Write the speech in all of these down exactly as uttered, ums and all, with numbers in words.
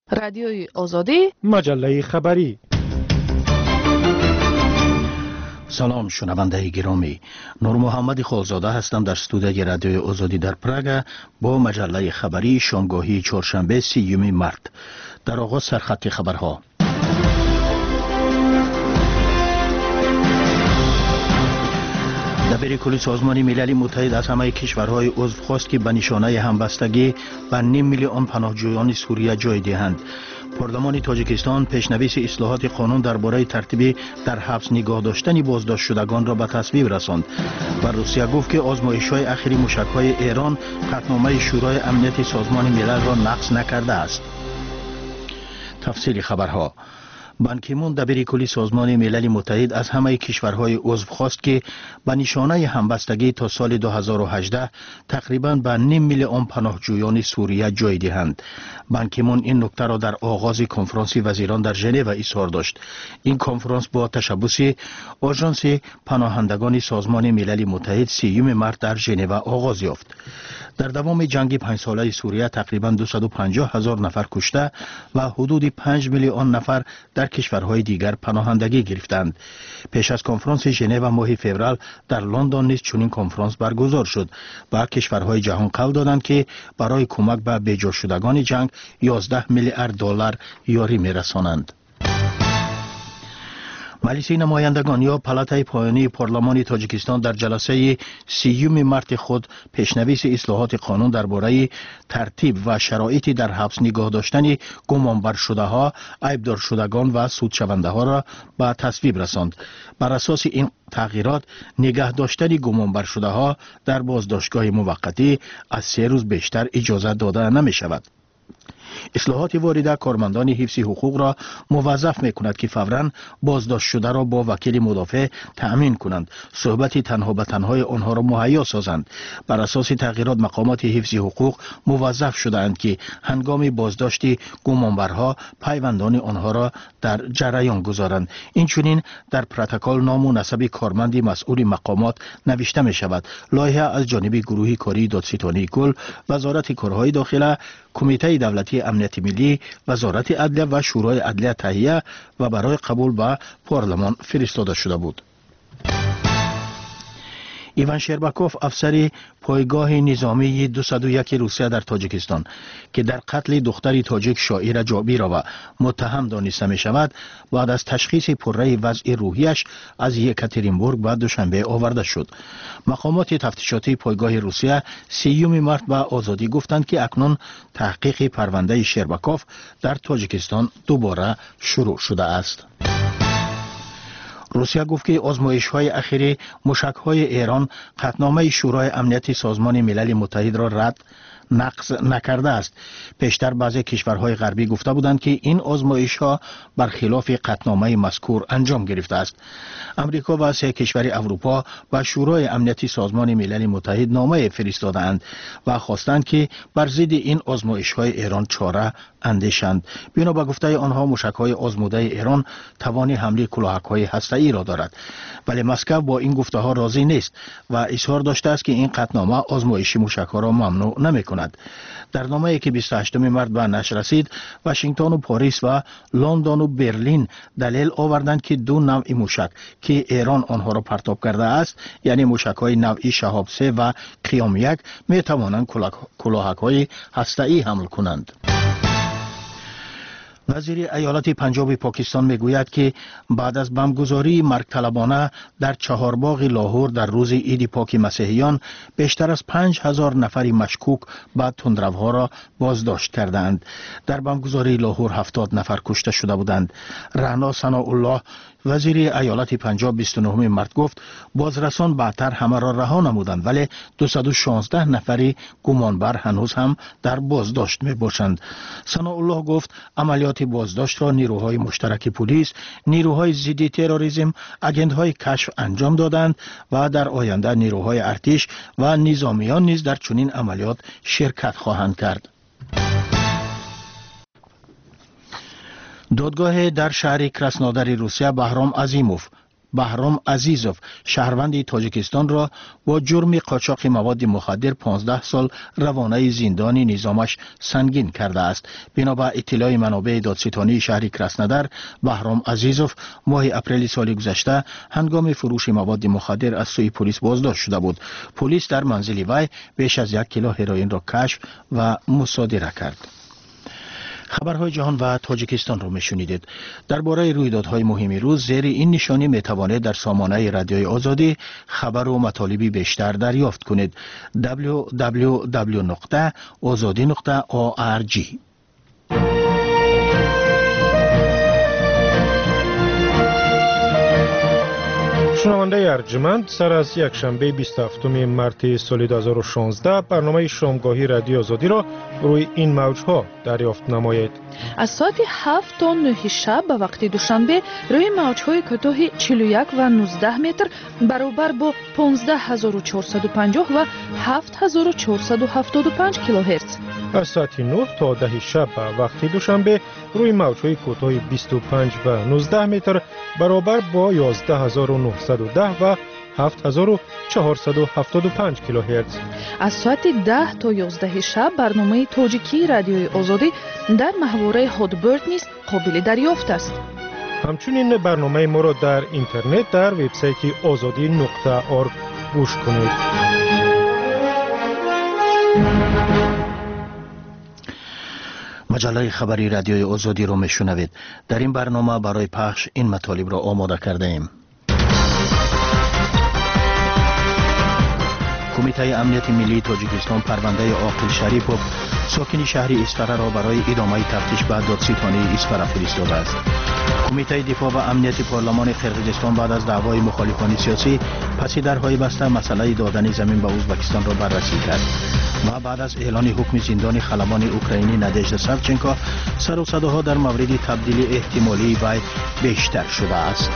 رادیوی آزادی، مجله خبری. سلام شنونده گرامی، نور محمد خالزاده هستم در استودیوی رادیوی آزادی در پراگ با مجله خبری شامگاهی چهارشنبه سیوم مارت. در آغاز سرخط خبرها. دبیر کل سازمان ملل متحد از همه کشورهای عضو خواست که به نشانه همبستگی به نیم میلیون پناهجویان سوریه جای دهند. پارلمان تاجیکستان پیشنویس اصلاحات قانون درباره ترتیب در حبس نگاه داشتن بازداشت شدگان را به تصویب رساند و روسیه گفت که آزمایش‌های اخیری موشک‌های ایران قطعنامه شورای امنیت سازمان ملل را نقض نکرده است. تفصیل خبرها. بان کی مون دبیر کلی سازمان ملل متحد از همه کشورهای عضو خواست که به نشانه همبستگی تا سال دو هزار و هجده تقریباً به نیم میلیون پناهجویان سوریه جای دهند. بان کی مون این نکته را در آغاز کنفرانس وزیران در ژنو اظهار داشت. این کنفرانس با تشبث آژانس پناهندگان سازمان ملل متحد سیوم مارت در ژنو آغاز یافت. در دوام جنگ پنج ساله سوریه تقریباً دویست و پنجاه هزار نفر کشته و حدود پنج میلیون نفر در کشورهای دیگر پناهندگی گرفتند. پیش از کنفرانس ژنو ماه فوریه در لندن نیز چنین کنفرانس برگزار شد و کشورهای جهان قول دادند که برای کمک به بیجا شدگان جنگ یازده میلیارد دلار یاری می‌رسانند. مجلس نمایندگان یا پالاتای پایانی پارلمان تاجیکستان در جلسه سیوم مارت خود پیشنویس اصلاحات قانون درباره ترتیب و شرایط در حبس نگاه داشتن گمانبر شده ها، عیبدار شدگان و سود شونده ها را به تصویب رساند. بر اساس این تغییرات نگاه داشتن گمانبر شده ها در بازداشتگاه موقتی از سه روز بیشتر اجازه داده نمی شود. اصلاحات وارده کارمندان حفظ حقوق را موظف می کند که فوراً بازداشت شده را با وکیل مدافع تأمین کنند، صحبت تنها به تنهای آنها را مهیا سازند. بر اساس تغییرات مقامات حفظ حقوق موظف شده‌اند که هنگام بازداشت گمانبرها پیوندان آنها را در جریان گذارند. اینچنین در پروتکل نام و نسب کارمند مسئول مقامات نوشته می شود. لایحه از جانب گروه کاری دادستانی کل، وزارت کارهای داخله، کمیته دولتی امنیت ملی، وزارت عدلیه و شورای عدلیه تهیه و برای قبول به پارلمان فرستاده شده بود. ایوان شرباکوف افسر پایگاه نظامی دویست و یک روسیه در تاجیکستان که در قتل دختر تاجیک شاعر جابی را و متهم دانسته می شود بعد از تشخیص پرره وضع روحیش از یکاترینبورگ به دوشنبه آورده شد. مقامات تفتیشاتی پایگاه روسیه سیوم مارت به آزادی گفتند که اکنون تحقیق پرونده شرباکوف در تاجیکستان دوباره شروع شده است. روسیه گفت که آزمایش‌های اخیری موشک‌های ایران قطعنامه شورای امنیت سازمان ملل متحد را رد نقض نکرده است. پیشتر بعضی کشورهای غربی گفته بودند که این آزمایش‌ها برخلاف قطعنامه مذکور انجام گرفته است. امریکا و سه کشور اروپا به شورای امنیت سازمان ملل متحد نامه فرستادند و خواستند که بر ضد این آزمایش‌های ایران چاره اندیشند. بنا به گفته آنها موشک‌های آزموده ایران توان حمله کلاهک‌های هسته‌ای را دارد، ولی مسکو با این گفته‌ها راضی نیست و اظهار داشته است که این قطعنامه آزمایش موشک‌ها را ممنوع نمی‌کند. در نامه‌ای که بیست و هشتم مارت به نشر رسید، واشنگتن و پاریس و لندن و برلین دلیل آوردند که دو نوع موشک که ایران آنها را پرتاب کرده است، یعنی موشک‌های نوعی شهاب سه و قیام یک، می‌توانند کلاهک‌های هسته‌ای حمل کنند. وزیر ایالت پنجاب پاکستان میگوید که بعد از بمبگذاری مرگ طلبانه در چهارباغ لاهور در روز عید پاک مسیحیان بیشتر از پنج هزار نفری مشکوک به تندروها را بازداشت کردند. در بمبگذاری لاهور هفتاد نفر کشته شده بودند. رعنا ثناءالله وزیر ایالت پنجاب بیست و نهم مارت گفت بازرسان بعدتر همه را رها نمودند، ولی دویست و شانزده نفری گمانبر هنوز هم در بازداشت می باشند. ثناءالله گفت عملیات بازداشت را نیروهای مشترک پلیس، نیروهای ضد تروریسم، اجنت‌های کشف انجام دادند و در آینده نیروهای ارتش و نظامیان نیز در چنین عملیات شرکت خواهند کرد. دادگاه در شهر کراسنودار روسیه بهرام عظیموف بهرام عزیزوف شهروند تاجیکستان را با جرم قاچاق مواد مخدر پانزده سال روانه زندان نظامش سنگین کرده است. بنابر اطلاع منابع دادستانی شهر کراسنودار، بهرام عزیزوف ماه اپریل سال گذشته هنگام فروش مواد مخدر از سوی پلیس بازداشت شده بود. پلیس در منزل وی بیش از یک کیلو هروئین را کشف و مصادره کرد. خبرهای جهان و تاجیکستان را میشنیدید. درباره رویدادهای مهم روز زیر این نشانی میتوانید در سامانه رادیوی آزادی خبر و مطالبی بیشتر دریافت کنید. دبلیو دبلیو دبلیو نقطه آزادی نقطه او آر جی. شنونده ارجمند، سر از یک شنبه بیست و هفتم مارس سال دو هزار و شانزده برنامه شامگاهی رادیو آزادی را روی این موجها دریافت نمایید. از ساعت هفت تا نه شب به وقت دوشنبه روی موجهای کوتاه چهل و یک و نوزده متر برابر با پانزده هزار و چهارصد و پنجاه و هفت هزار و چهارصد و هفتاد و پنج کیلوهرتز. از ساعت نه تا ده شب به وقت دوشنبه روی موجهای کوتاه بیست و پنج و نوزده متر برابر با یازده هزار و نهصد و ده و هفت هزار و چهارصد و هفتاد و پنج کیلوهرتز. از ساعت ده تا یازده شب برنامه تاجیکی رادیوی آزادی در محوره هادبرد نیز قابل دریافت است. همچنین برنامه ما را در اینترنت در وبسایت آزادی نقطه org گوش کنید. مجله خبری رادیوی آزادی را میشنوید. در این برنامه برای پخش این مطالب را آماده کرده ایم. کمیته امنیت ملی تاجیکستان پرونده عاقل شریپوف ساکن شهر اسفره را برای ادامه تفتیش به دادستانی اسفره فرستاده است. کمیته دفاع و امنیت پارلمان قرقیزستان بعد از دعوای مخالفان سیاسی پس درهای بسته مسئله دادن زمین به ازبکستان را بررسی کرد و بعد از اعلان حکم زندان خلبان اوکراینی نادژدا ساوچنکو سر و صداها در مورد تبدیلی احتمالی وی بیشتر شده است.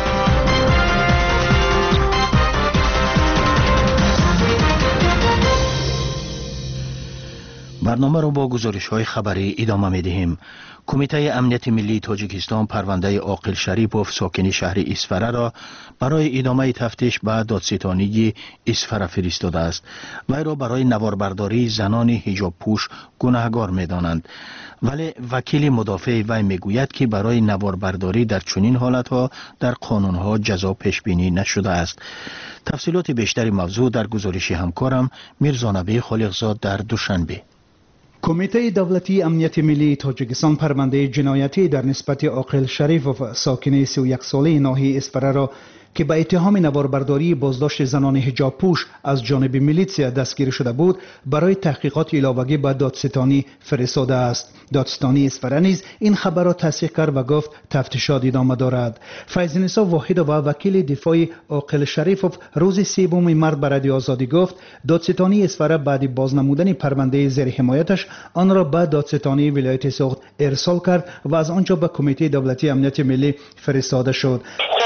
برنامه را با گزارش های خبری ادامه می دهیم. کمیته امنیت ملی تاجیکستان پرونده عاقل شریپوف ساکن شهر اسفره را برای ادامه تفتیش به دادستانی اسفره فرستاده است. وی را برای نواربرداری زنان حجاب پوش گناهکار می دانند. ولی وکیل مدافع وی می گوید که برای نواربرداری در چنین حالتها در قانونها جزا پیش بینی نشده است. تفصیلات بیشتری موضوع در گزارش همکارم میرزا نبی خالقزاد در دوشنبه. کمیته دولتی امنیت ملی تاجیکستان پرونده جنایتی در نسبت عاقل شریپوف ساکن سی و یک ساله ناحیه اسفره را که به اتهام نواربرداری بازداشت زنان حجاب پوش از جانب میلیسیا دستگیر شده بود برای تحقیقات علاوگی به دادستانی فرستاده است. دادستانی اسفره نیز این خبر را تصدیق کرد و گفت تفتیشات ادامه دارد. فیض‌نسا واحد و وکیل دفاع عاقل شریپوف روز سوم مارس به رادیو آزادی گفت دادستانی اسفره بعد بازنمودن پرونده زیر حمایتش آن را به دادستانی ولایت سوخت ارسال کرد و از آنجا به کمیته دولتی امنیت ملی فرستاده شد.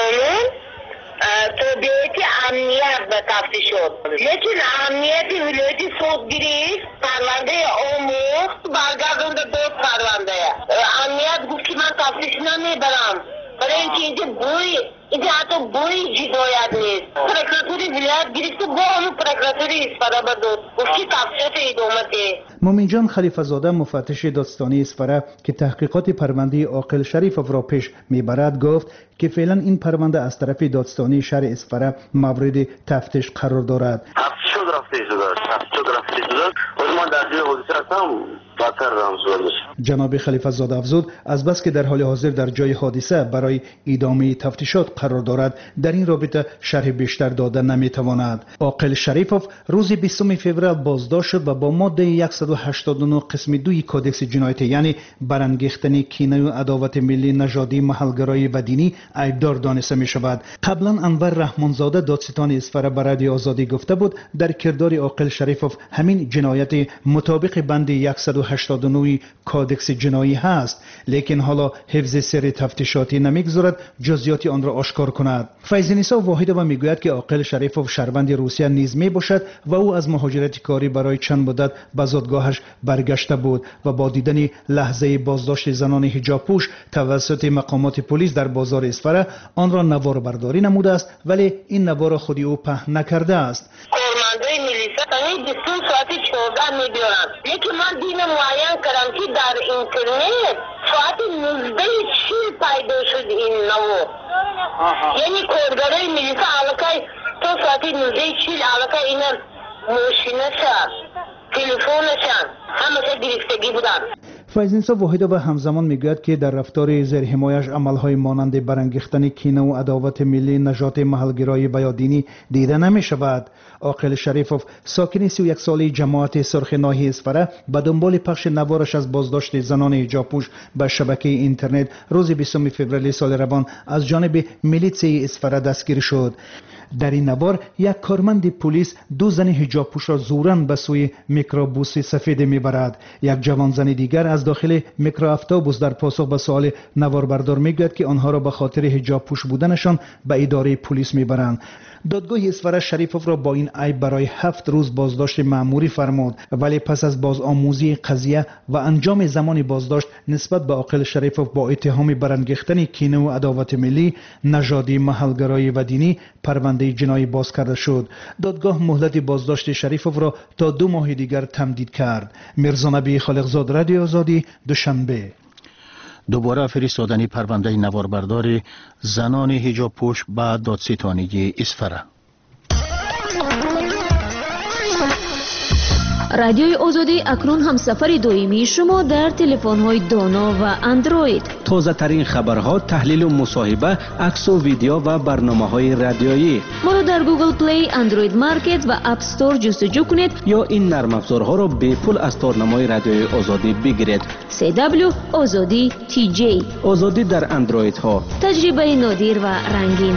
امنیت به تفتیش شد، لیکن امنیت ولایت سوگیری پرونده آموخت برگردونده دو پرونده. امنیت گفت که من تفتیش نمیبرم برای اینکه اینجا بوی اینجا حتی بوی جدایت نیست. پرکراتوری ولایت گرفت با همون پرکراتوری اسفره بدود گفت که تفتیشات ادامه ده. مومن جان خلیفه زاده مفتش دادستانی اسفره که تحقیقات پرونده عاقل شریپوف را پیش میبرد گفت که فعلا این پرونده از طرف دادستانی شهر اسفره مورد تفتیش قرار دارد. تفتیش شد رفته شده تفتیش شد رفته شده و من در جای حادثه هستم بدتر رمزور میشه. جناب خلیفه زاده افزود از بس که در حال حاضر در جای حادثه برای ادامه تفتیشات قرار دارد در این رابطه شرح بیشتر داده نمیتواند. عاقل شریپوف روز بیستم فوریه بازداشت شد و با ماده صد و هشتاد و نه قسم دو کودکس جنایت یعنی برانگیختن کینه و عداوت ملی نژادی محلگرایی و دینی عیبدار دانسته می شود. قبلا انور رحمانزاده دادستان اسفره به رادیو آزادی گفته بود در کردار عاقل شریپوف همین جنایت مطابق بند صد و هشتاد و نه کادکس جنایی هست، لیکن حالا حفظ سر تفتیشاتی نمیگذارد جزئیات آن را آشکار کند. فیض‌نسا واحدова میگوید که عاقل شریفوف شهروند روسیه نیز می باشد و او از مهاجرت کاری برای چند مدت به زادگاهش برگشته بود و با دیدن لحظه بازداشت زنان حجاب پوش توسط مقامات پلیس در بازار اسفره آن را نوار برداری نموده است، ولی این نوار خودی او پهن نکرده است. کارمندای میلیسا تنی بیست و دو ساعتی چهارده میلیون. یکی من دین معین کردم که در اینترنت ساعت نوزده چیل پیدا شد این نوار. یعنی کارگرای میلیسا علاقه تو ساعتی نوزده چیل علاقه اینا ماشینشان تلفونشان همه گرفتگی بودن. فیض‌نسا واحدова همزمان میگوید که در رفتار زیر حمایش عملهای مانند برانگیختن کینه و عداوت ملی نژاد محلگرای بیادینی دیده نمی شود. عاقل شریفوف ساکن سی و یک ساله جماعت سرخ ناحیه اسفره به دنبال پخش نوارش از بازداشت زنان حجاب پوش به شبکه اینترنت روز بیستم فوریه سال روان از جانب میلیسای اسفره دستگیر شد. در این نوار یک کارمند پلیس دو زن حجاب پوش را زوراً به سوی میکروبوس سفید میبرد. یک جوان زن دیگر از داخل میکرواتوبوس در پاسخ به سوال نواربردار میگوید که آنها را به خاطر حجاب پوش بودنشان به اداره پلیس میبرند. دادگاه اسفره شریفوف را با این عیب برای هفت روز بازداشت مأموری فرمود، ولی پس از بازآموزی قضیه و انجام زمان بازداشت نسبت به عاقل شریفوف با اتهام برانگیختن کینه و عداوت ملی نژادی محلگرایی و دینی پرونده جنایی باز کرده شد. دادگاه مهلت بازداشت شریفوف را تا دو ماه دیگر تمدید کرد. میرزا نبی خالقزاد، رادیو آزادی، دوشنبه. دوباره فرستادن پرونده نواربرداری زنان حجاب پوش به دادستانی اسفره. رادیوی آزادی اکنون هم سفر دائمی شما در تلفن‌های دانا و اندروید. تازه ترین خبرها، تحلیل و مصاحبه، عکس و ویدیو و برنامه‌های رادیویی. ما را در گوگل پلی، اندروید مارکت و اپ استور جستجو کنید یا این نرم افزارها را به پول از تارنمای رادیوی آزادی بگیرید. سی دبلیو آزادی تی جی. آزادی در اندروید ها. تجربه نادر و رنگین.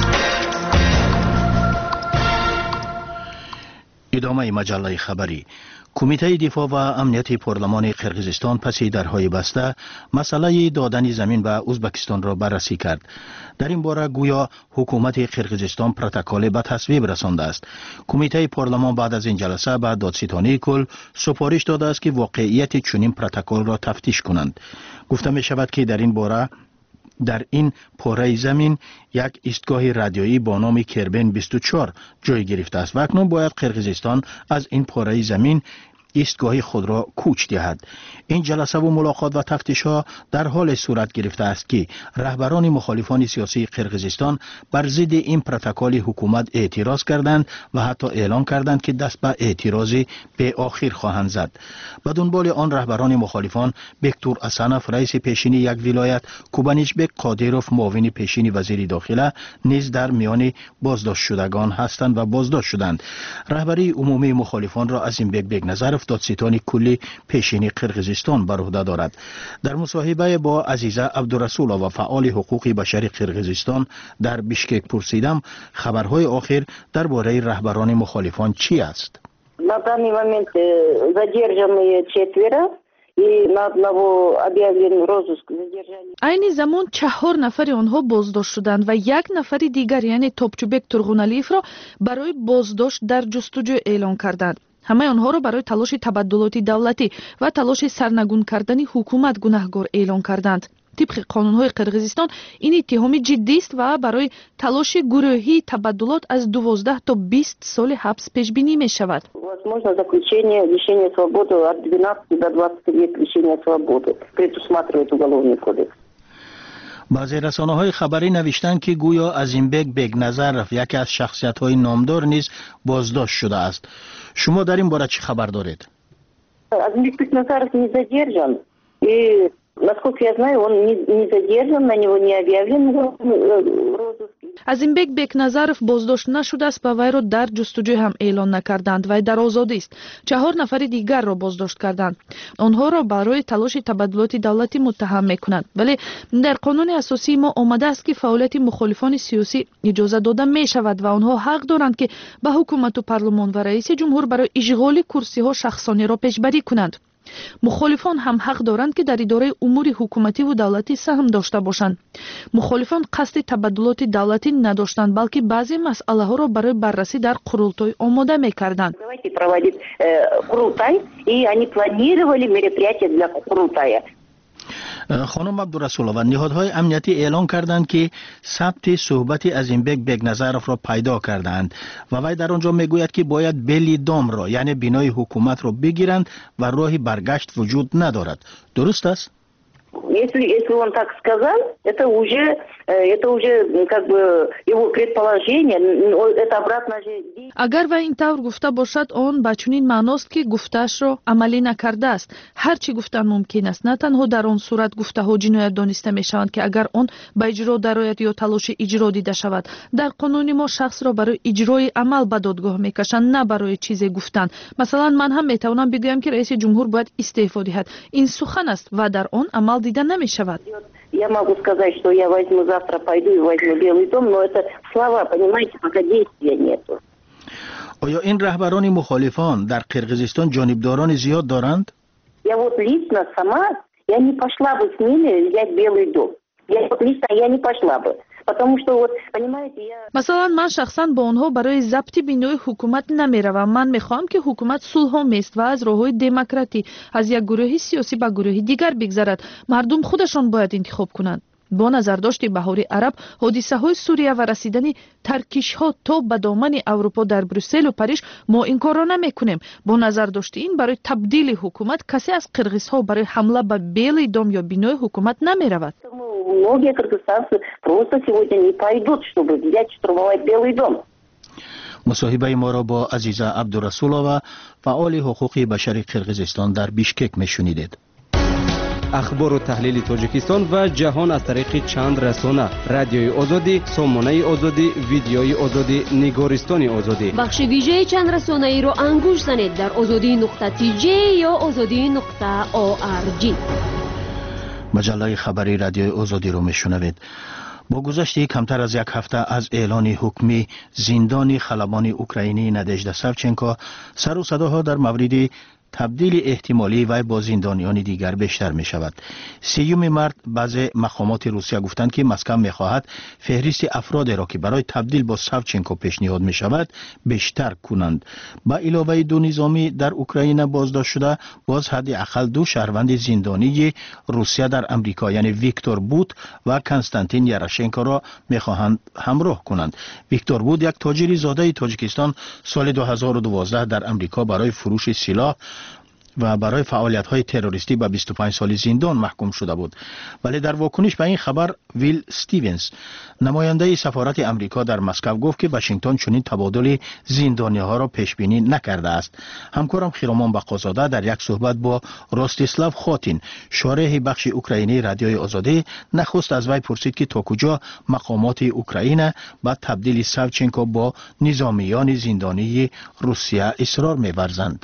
ادامه مجله خبری. کمیته دفاع و امنیت پارلمان قرقیزستان پس درهای بسته مسئله دادن زمین به ازبکستان را بررسی کرد. در این باره گویا حکومت قرقیزستان پروتکل به تصویب رسانده است. کمیته پارلمان بعد از این جلسه به دادستانی کل سفارش داده است که واقعیت چنین پروتکل را تفتیش کنند. گفته می شود که در این باره در این پاره زمین یک ایستگاه رادیویی با نام کربن بیست و چهار جای گرفته است و اکنون باید قرقیزستان از این پاره زمین ایستگاه خود را کوچ دهد. این جلسه و ملاقات و تفتیش ها در حال صورت گرفته است که رهبران مخالفان سیاسی قرقیزستان بر ضد این پروتکل حکومت اعتراض کردند و حتی اعلام کردند که دست به اعتراض به آخر خواهند زد. به دنبال آن رهبران مخالفان بکتور اسانف رئیس پیشین یک ولایت، کوبانیچبک قادیروف معاون پیشین وزیر داخله نیز در میان بازداشت شدگان هستند و بازداشت شدند. رهبری عمومی مخالفان را ازیمبک بگنظرف دادستان کلی پیشین قرقیزستان بر عهده دارد. در مصاحبه با عزیزه عبدالرسول و فعال حقوق بشر قرقیزستان در بیشکک پرسیدم خبرهای آخر درباره رهبران مخالفان چی است؟ На данный момент задержаны четверо и на одного объявлен розыск задержания. عین زمان چهار نفر آنها بازداشت شدند و یک نفر دیگر یعنی توپچوبک ترغونالیف را برای بازداشت در جستجو اعلام کردند. همه آنها را برای تلاش تبادلاتی دولتی و تلاش سرنگون کردن حکومت گناهکار اعلام کردند. طبق قانون‌های قرقیزستان این اتهام جدی است و برای تلاش گروهی تبادلات از دوازده تا بیست سال حبس پیش بینی می شود. Возможно заключение лишения свободы от двенадцати до двадцати лет лишения свободы, предусматривает уголовный кодекс. بعضی رسانه‌های خبری نوشتند که گویا ازیمبک بگنظرف یکی از شخصیت‌های نامدار نیز بازداشت شده است. شما در این باره چه خبر دارید؟ Азимбек Бекназаров не задержан. И насколько я знаю, он не, не задержан, на него не объявлен розыск. ازیمبک بگنظرف بازداشت نشده است و وی را در جستجو هم اعلان نکردند و در آزادی است. چهار نفر دیگر را بازداشت کردند. آنها را برای تلاش تبادلات دولتی متهم میکنند، ولی در قانون اساسی ما آمده است که فعالیت مخالفان سیاسی اجازه داده می شود و آنها حق دارند که به حکومت و پارلمان و رئیس جمهور برای اشغال کرسی ها شخصانی را پیشبری کنند. мухолифон ҳам ҳақ доранд ки дар идораи умури ҳукумативу давлатӣ саҳм дошта бошанд. мухолифон қасди табаддулоти давлатӣ надоштанд, балки баъзе масъалаҳоро барои баррасӣ дар қурултой омода мекарданд. Давайте проводить э, курултай, и они планировали мероприятия для курултая. خانم عبدالرسولова، نهادهای امنیتی اعلان کردند که ثبت صحبت عظیمبک بگنظرف را پیدا کردند و وی در آنجا میگوید که باید بلی دام را یعنی بنای حکومت را بگیرند و راهی برگشت وجود ندارد. درست است؟ Если, если он так сказал, это уже, это уже как бы его предположение, это обратно же... Агар ва ин тавр гуфта бошад, он ба чунин маъност ки гуфтаашро амалӣ накардааст. Ҳар чӣ гуфтан мумкин аст. На танҳо дар он сурат гуфтаҳо ҷиноят дониста мешаванд ки агар он ба иҷро дарояд ё талоши иҷро дида шавад. Дар қонуни мо шахсро барои иҷрои амал ба додгоҳ мекашанд, на барои чизе гуфтан. Масалан, ман ҳам метавонам бигӯям ки раиси ҷумҳур бояд истеъфо диҳад. Ин сухан аст ва дар он амал дида намешавад. Я могу сказать, что я возьму завтра, пойду и возьму Белый дом, но это слова, понимаете, пока действия нету. آیا این رهبران مخالفان در قرقیزستان جانبداران زیاد دارند؟ Я вот лично сама, я не пошла бы с ними взять Белый дом. Я вот лично, я не пошла бы. Потому что вот, понимаете, я... масалан ман шахсан бо онҳо барои забти бинои ҳукумат намеравам. Ман мехоҳам ки ҳукумат сулҳомест ва аз роҳҳои демократӣ аз як гурӯҳи сиёсӣ ба гурӯҳи дигар бигзарад. Мардум худашон бояд интихоб кунанд. бо назардошти баҳори араб, ҳодисаҳои Сурия ва расидани таркишҳо то ба домани Аврупо дар Брюсселу Париж мо ин корро намекунем. Бо назардошти ин барои табдили ҳукумат касе аз қирғизҳо барои ҳамла ба Белый дом ё бинои ҳукумат намеравад. Многие кыргызстанцы просто сегодня не пойдут, чтобы взять штурмовать Белый дом. مصاحبه ما را با عزیزه عبدالرسولова، فعال حقوق بشر قرقیزستان در بیشکک میشنیدید. اخبار و تحلیل تاجیکستان و جهان از طریق چند رسانه: رادیوی آزادی، سامانه آزادی، ویدیوی آزادی، نگارستان آزادی. بخش ویژه چند رسانه ای را انگوش زنید در آزادی نقطه تی جی یا آزادی نقطه او آر جی. مجله خبری رادیوی آزادی رو میشنوید. با گذشت کمتر از یک هفته از اعلان حکمی زندان خلبان اوکراینی نادژدا ساوچنکو، سر و صداها در مورد تبدیل احتمالی وی با زندانیان دیگر بیشتر می شود. سیوم مارس بعضی مقامات روسیه گفتند که مسکو می خواهد فهرست افرادی را که برای تبدیل با ساوچنکو پیشنهاد می شود بیشتر کنند. با علاوه دو نظامی در اوکراین بازداشت شده، باز حداقل دو شهروند زندانی روسیه در امریکا یعنی ویکتور بوت و کنستانتین یاراشنکو را می خواهند همراه کنند. ویکتور بوت یک تاجر زاده تاجیکستان سال دو هزار و دوازده در امریکا برای فروش سلاح و برای فعالیت‌های تروریستی به بیست و پنج سال زندان محکوم شده بود. ولی در واکنش به این خبر ویل استیونز، نماینده سفارت امریکا در مسکو، گفت که واشنگتن چنین تبادل زندانی‌ها را پیش بینی نکرده است. همکارم خیرامان بقازاده در یک صحبت با راستیسلاو خاتین، شارح بخش اوکراینی رادیوی آزادی، نخست از وی پرسید که تا کجا مقامات اوکراین با تبدیل ساوچنکو با نظامیان زندانی روسیه اصرار می‌ورزند.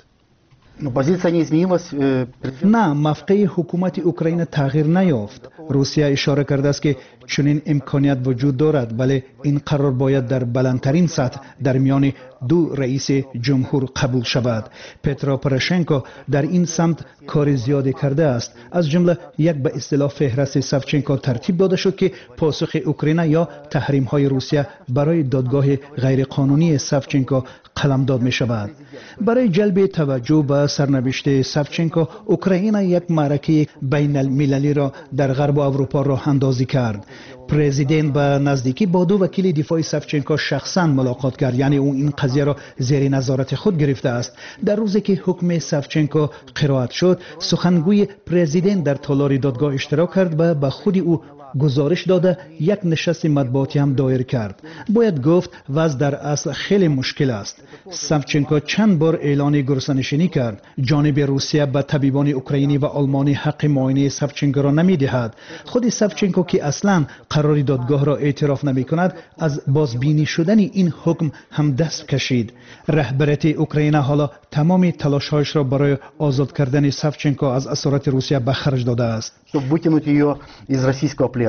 نه، موقع حکومت اوکراین تغییر نیافت. روسیه اشاره کرده است که چنین امکانیت وجود دارد، ولی این قرار باید در بلندترین سطح در میان دو رئیس جمهور قبول شود. پترو پروشنکو در این سمت کار زیادی کرده است. از جمله یک به اصطلاح فهرست ساوچنکو ترتیب داده شد که پاسخ اوکراین یا تحریم های روسیه برای دادگاه غیرقانونی ساوچنکو قلمداد می شود. برای جلب توجه به سرنوشت ساوچنکو، اوکراین یک معرکه بین المللی را در غرب اروپا راه اندازی کرد. پرزیدنت به نزدیکی با دو وکیل دفاع ساوچنکو شخصا ملاقات کرد، یعنی او این قضیه را زیر نظارت خود گرفته است. در روزی که حکم ساوچنکو قرائت شد، سخنگوی پرزیدنت در تالار دادگاه اشتراک کرد و به خود او گزارش داده یک نشست مطبوعاتی هم دایر کرد. باید گفت وضع در اصل خیلی مشکل است. ساوچنکو چند بار اعلان گرسنه‌نشینی کرد. جانب روسیه به طبیبان اوکراینی و آلمانی حق معاینه ساوچنکو را نمی‌دهد. خود ساوچنکو که اصلاً قرار دادگاه را اعتراف نمی‌کند، از بازبینی شدن این حکم هم دست کشید. رهبریت اوکراین حالا تمام تلاش‌هایش را برای آزاد کردن ساوچنکو از اسارت روسیه به خرج داده است.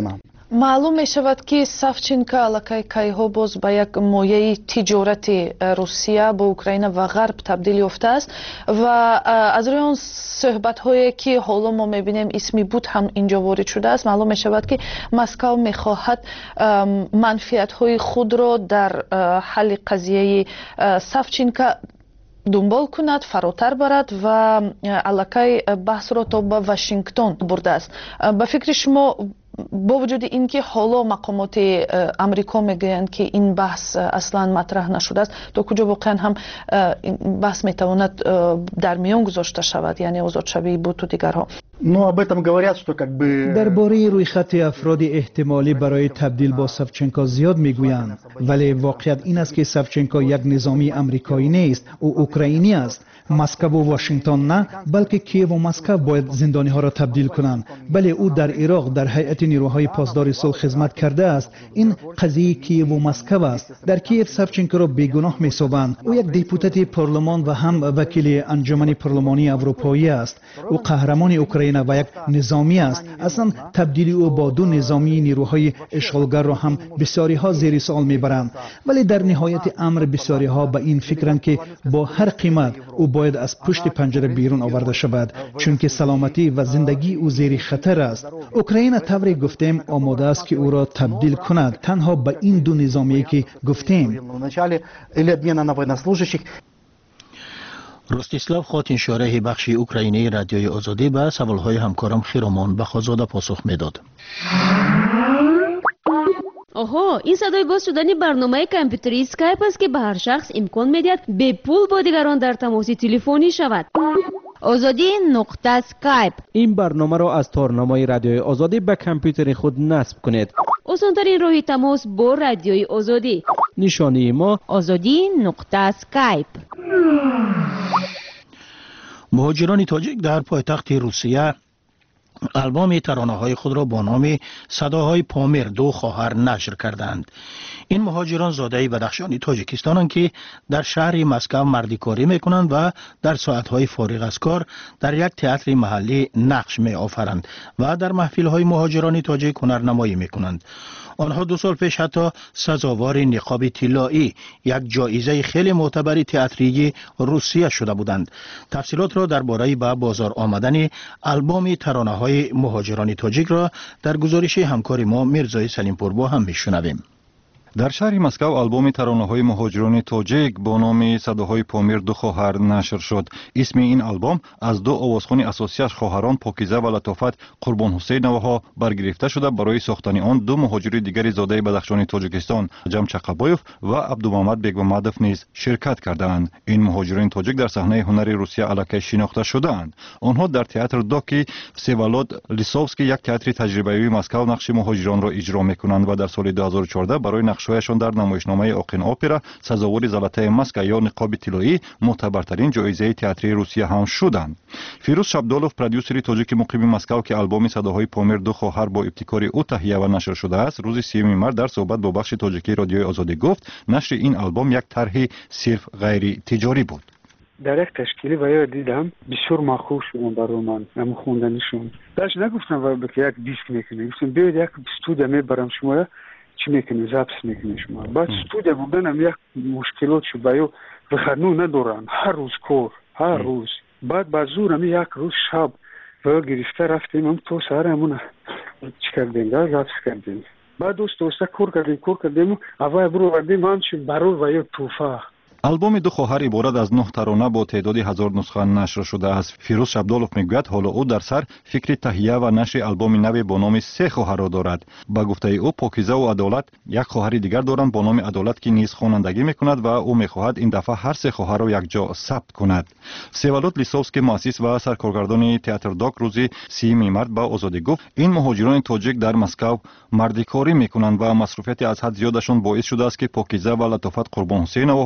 маълум мешавад ки савченко аллакай кайҳо боз ба як мояи тиҷорати русия бо украина ва ғарб табдил ёфтааст ва аз рӯи он суҳбатҳое ки ҳоло мо мебинем исми буд ҳам инҷо ворид шудааст, маълум мешавад ки москав мехоҳад манфиатҳои худро дар ҳалли қазияи савченко дунбол кунад, фаротар барад ва аллакай баҳсро то ба Вашингтон бурдааст. ба фикри шумо бо вуҷуди ин ки ҳоло мақомоти амрико мегӯянд ки ин баҳс аслан матраҳ нашудааст, то куҷо воқеан ҳам баҳс метавонад дар миён гузошта шавад, яъне озодшавии буд у дигарҳо? Ну, об этом говорят, что как бы... درباره رویخط افراد احتمالی برای تبدیل با سавченко زیاد میگویند، ولی واقعیت این است که سавченко یک نظامی امریکایی نیست، او اوکراینی است. مسکو و واشنگتن نه، بلکه کیև و مسکو باید زندانی ها را تبدیل کنند. بله، او در عراق در هیئت نیروهای پاسدار صلح خدمت کرده است. این قضیه کیև و مسکو است. در کیև سавченко را بیگناه می‌سازند. او یک دیپوتات پارلمان و هم وکیل انجمن پارلمانی اروپایی است. او قهرمان اوکراین و یک نظامی است. اصلا تبدیلی او با دو نظامی نیروهای اشغالگر را هم بسیاری ها زیر سوال میبرند. ولی در نهایت امر بسیاری ها به این فکرند که با هر قیمت او باید از پشت پنجره بیرون آورده شود، چون که سلامتی و زندگی او زیر خطر است. اوکراین طوری گفتیم آماده است که او را تبدیل کند، تنها به این دو نظامی که گفتیم. رستیسلاو خاتین شارح بخش اوکراینی رادیوی آزادی به سوالهای همکارم خیرامان بخازاده پاسخ میداد. آها، این صدای باز شدن برنامه کامپیوتری اسکایپ است که به هر شخص امکان میدهد به پول با دیگران در تماس تلفنی شود. آزادی نقطه اسکایپ. این برنامه را از تارنمای رادیوی آزادی به کامپیوتر خود نصب کنید. آسان‌ترین راه تماس با رادیوی آزادی. نشانی ما آزادی نقطه اسکایپ. مهاجران تاجیک در پایتخت روسیه البوم ترانه‌های خود را با نام صداهای پامیر دو خواهر نشر کردند. این مهاجران زاده بدخشانی تاجیکستانند که در شهر مسکو مردیکاری میکنند و در ساعتهای فارغ از کار در یک تئاتر محلی نقش می آفرند و در محفل‌های مهاجران تاجیک هنرنمایی میکنند. آنها دو سال پیش حتی سزاوار نقاب طلایی، یک جایزه خیلی معتبر تئاتری روسیه شده بودند. تفصیلات را درباره به بازار آمدن البوم ترانه‌های مهاجران تاجیک را در گزارش همکار ما میرزای سلیمپور با هم میشنویم. در شهر مسکو البوم ترانه‌های مهاجران تاجیک با نام صداهای پامیر دو خواهر نشر شد. اسم این البوم از دو آوازخوان اساسیش خواهران پاکیزه و لطافت قربان حسین نوها برگرفته شده. برای ساختن آن دو مهاجر دیگری زاده بدخشان تاجیکستان جم چقبایف و عبدالمحمد بیگمحمدov نیز شرکت کردند. این مهاجران تاجیک در صحنه هنر روسیه علاقه شناخته شدند. آنها در تئاتر داکی سیولود لیسوفسکی، یک تئاتر تجربه‌ای مسکو، نقش مهاجران را اجرا می‌کنند و در سال دو هزار و چهارده برای نقش‌هایشان در نمایشنامه اوقین اپرا سزاوار زلطه مسکو یا نقاب طلایی معتبرترین جایزه تئاتری روسیه هم شدند. فیروز شبدالوف، پرودیوسر تاجیک مقیم مسکو که البوم صداهای پامیر دو خواهر با ابتکار او تهیه و نشر شده است، روز سیوم مارس در صحبت با بخش تاجیکی رادیوی آزادی گفت نشر این البوم یک طرح صرف غیر تجاری بود. در یک تشکیلی و یا دیدم بسیار مخوف شدم برای من هم خوندنشون. داشت نگفتم و به یک دیسک میکنه، گفتم بیاید یک استودیو میبرم شما چی میکنی زبط میکنی شما. بعد استودیو بودنم یک مشکلات شد بایو و خانو ندارن هر روز کار هر روز. بعد بازورم یک روز شب و گرفته رفتیم هم تو سر همون چی کردیم در زبط کردیم. بعد دوست دوسته کار کردیم کار کردیم اول برو وردیم هم چی برای و یا توفه. البوم دو خواهر عبارت از نه ترانه با تعداد هزار نسخه نشر شده است. فیروز شبدالوف میگوید حالا او در سر فکر تهیه و نشر البوم نو با نام سه خواهر را دارد. با گفته او پاکیزه و عدالت یک خواهر دیگر دارند با نام عدالت که نیز خوانندگی میکند و او میخواهد این دفعه هر سه خواهر را یک جا ثبت کند. سیولود لیسوفسکی، مؤسس و سرکارگردان تئاتر داک، روز سیوم مارس با آزادی گفت این مهاجران تاجیک در مسکو مردیکاری میکنند و مصروفیت از حد زیادشان باعث شده است که پاکیزه و لطافت قربان حسین نوها در این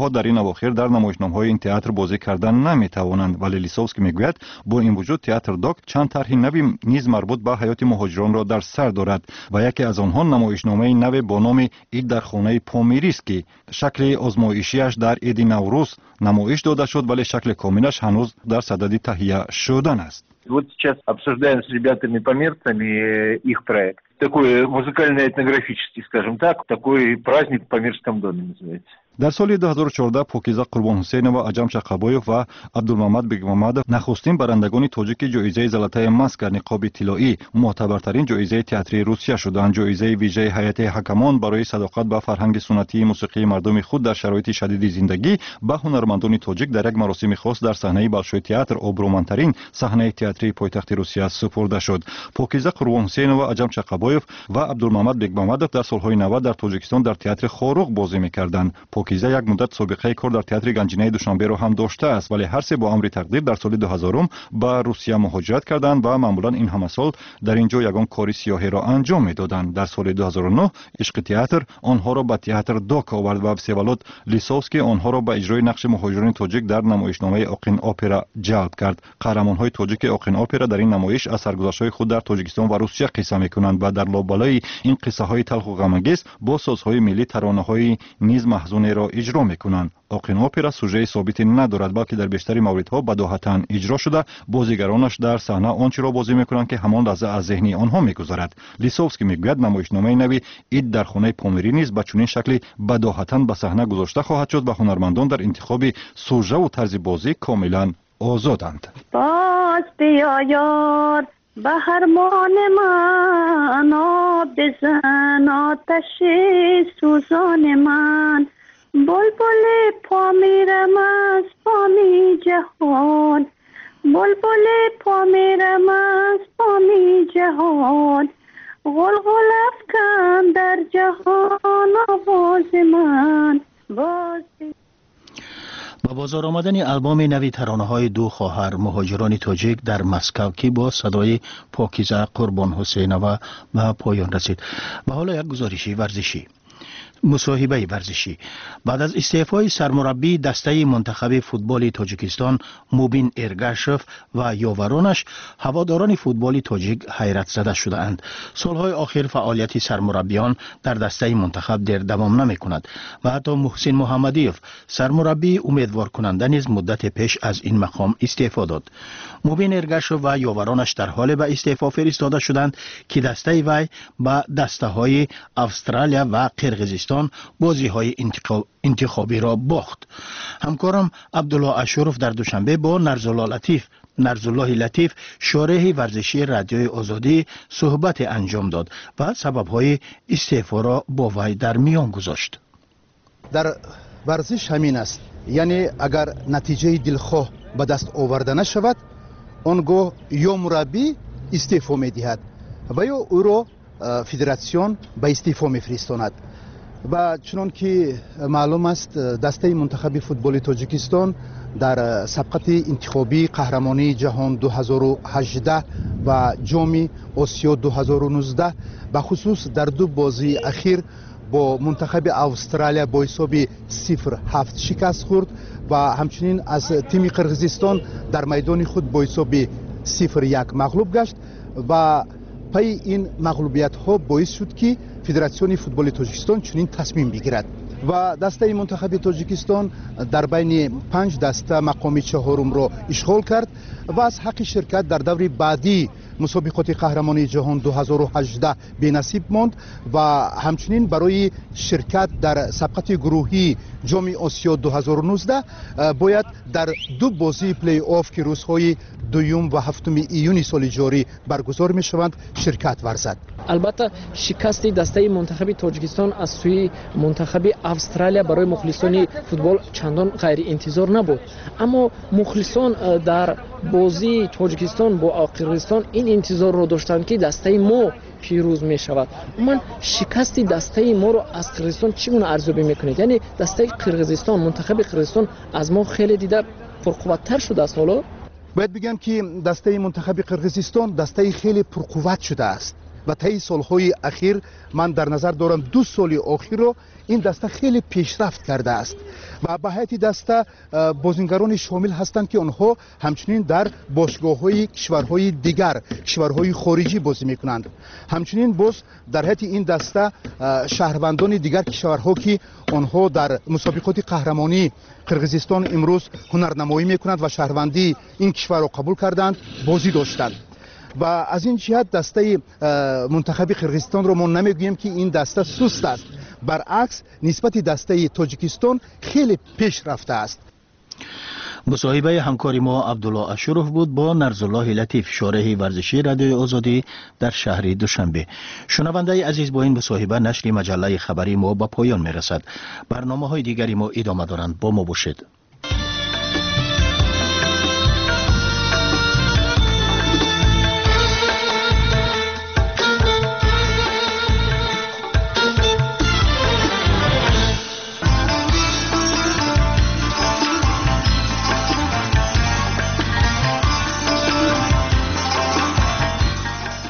اواخر در نمایشنامه‌های این تئاتر بازی کردن نمی‌توانند، ولی لیسوفسکی میگوید با این وجود تئاتر داک چند طرح نوی نیز مربوط به حیات مهاجران را در سر دارد و یکی از آنها نمایشنامه نو با نام اید در خانه پامیری است که شکل آزمایشیش در عید نوروز نمایش داده شد، ولی شکل کاملش هنوز در صدد تهیه شدن است. Вот сейчас обсуждаем с ребятами-померцами их проект. Такой музыкально-этнографический, скажем так, такой праздник в Памирском доме называется. در سال دو هزار و چهارده پوکیزه قربان حسینова، عجم چقبایف و عبدالمحمد بیگمامدov نخستین برندگان تاجیک جایزه زلاتای مسک نقاب طلایی معتبرترین جایزه تئاتری روسیه شدند. جایزه ویژه هیئت حکمان برای صداقت به فرهنگ سنتی موسیقی مردم خود در شرایط شدید زندگی به هنرمندان تاجیک در یک مراسم خاص در صحنه بالشوی تئاتر ابرومندترین صحنه تئاتری پایتخت روسیه سپرده شد. پوکیزه قربان حسینова، عجم چقبایف و عبدالمحمد بیگمامدov در سالهای نود در تاجیکستان در تئاتر خاروق بازی می‌کردند. پوکیزه یک مدت سابقه کار در تئاتر گنجینه دوشنبه را هم داشته است، ولی هر سه با امر تقدیر در سال دو هزار به روسیه مهاجرت کردند و معمولا این همه سال در اینجا یگان کاری سیاحی را انجام میدادند. در سال دو هزار و نه عشق تئاتر آنها را به تئاتر داک آورد و всеволод لیسوفسکی آنها را به اجرای نقش مهاجران تاجیک در نمایشنامه آقین اپرا جلب کرد. قهرمان‌های تاجیک آقین اپرا در این نمایش از سرگذشت‌های خود در تاجیکستان و روسیه قصه می‌کنند و در لابلای این قصه‌های تلخ و غم‌انگیز با سازهای ملی ترانه‌های نیز محزون را اجرا می‌کنند. آقین اپرا سوژه ثابتی ندارد، بلکه در بیشتر موردها بداهتاً اجرا شده. بازیگرانش در صحنه آنچه را بازی می‌کنند که همان لحظه از ذهن آنها می‌گذرد. لیسوفسکی می‌گوید نمایشنامه نوی اید در خانه پامیری نیز به چنین شکلی بداهتاً به صحنه گذاشته خواهد شد و هنرمندان در انتخاب سوژه و طرز بازی کاملاً آزادند. باز بیا یار به هرمان من، آب بزن آتش سوزان من، بلبل پامیرم از پامی جهان، بلبل پامیرم از پامی جهان، غلغل افکن در جهان آواز من. باز با بازار آمدن آلبوم نوی ترانه‌های دو خواهر مهاجران تاجیک در مسکو که با صدای پاکیزه قربان حسینова به پایان رسید. و حالا یک گزارشی ورزشی. مصاحبه ورزشی. بعد از استعفای سرمربی دسته منتخب فوتبال تاجیکستان موبین ارگاشف و یاورانش، هواداران فوتبال تاجیک حیرت زده شده اند. سالهای آخر فعالیت سرمربیان در دسته منتخب در دوام نمی کند و حتی محسن محمدیف سرمربی امیدوار کننده نیز مدت پیش از این مقام استعفا داد. موبین ارگاشف و یاورانش در حال به استعفا فرستاده شدند که دسته وی با دسته های استرالیا و قرقیزستان بازی های انتخابی را باخت. همکارم عبدالله اشرف در دوشنبه با نرزالله لطیف نرزالله لطیف شارح ورزشی رادیوی آزادی صحبت انجام داد و سبب‌های استعفا را با وی در میان گذاشت. در ورزش همین است، یعنی اگر نتیجه دلخواه به دست آورده نشود، آنگاه یا مربی استعفا می‌دهد و یا او را فدراسیون به استعفا می‌فرستاند. و چنان که معلوم است دسته منتخب فوتبال تاجیکستان در سبقت انتخابی قهرمانی جهان دو هزار و هجده و جام آسیا دو هزار و نوزده به خصوص در دو بازی اخیر با منتخب استرالیا با حساب صفر هفت شکست خورد و همچنین از تیم قرقیزستان در میدان خود با حساب صفر یک مغلوب گشت و پای این مغلوبیت ها باعث شد که فدراسیون فوتبال تاجیکستان چنین تصمیم بگیرد و دسته منتخب تاجیکستان در بین پنج دسته مقام چهارم را اشغال کرد و از حق شرکت در دور بعدی مسابقات قهرمانی جهان دو هزار و هجده به نصیب ماند و همچنین برای شرکت در سبقت گروهی جام آسیا دو هزار و نوزده باید در دو بازی پلی آف که روزهای دوم و هفتم ایون سال جاری برگزار می شوند شرکت ورزد. البته شکست دسته منتخب تاجیکستان از سوی منتخب استرالیا برای مخلصان فوتبال چندان غیر انتظار نبود، اما مخلصان در بازی تاجیکستان با قرقیزستان این انتظار رو داشتند که دسته ما پیروز می شود. من شکست دسته ما رو از قرقیزستان چگونه ارزیابی میکنید؟ یعنی دسته قرقیزستان، منتخب قرقیزستان از ما خیلی دیده پرقوت‌تر شده است. حالا باید بگم که دسته منتخب قرقیزستان دسته خیلی پرقوت شده است و طی سالهای اخیر من در نظر دارم دو سال اخیر رو این دسته خیلی پیشرفت کرده است و به هیئت دسته بازیگران شامل هستند که آنها همچنین در باشگاه‌های کشورهای دیگر، کشورهای خارجی بازی میکنند. همچنین باز در هیئت این دسته شهروندان دیگر کشورها که آنها در مسابقات قهرمانی قرقیزستان امروز هنرنمایی میکنند و شهروندی این کشور را قبول کردند بازی داشتند. و از این جهت دسته منتخب قرقیزستان رو ما نمیگوییم که این دسته سست است، برعکس نسبت دسته تاجیکستان خیلی پیش رفته است. مصاحبه همکاری ما عبدالله اشرف بود با نرزالله لطیف، شارح ورزشی رادیوی آزادی در شهر دوشنبه. شنونده عزیز، با این مصاحبه نشر مجله خبری ما به پایان میرسد. برنامه های دیگری ما ادامه دارند، با ما باشید.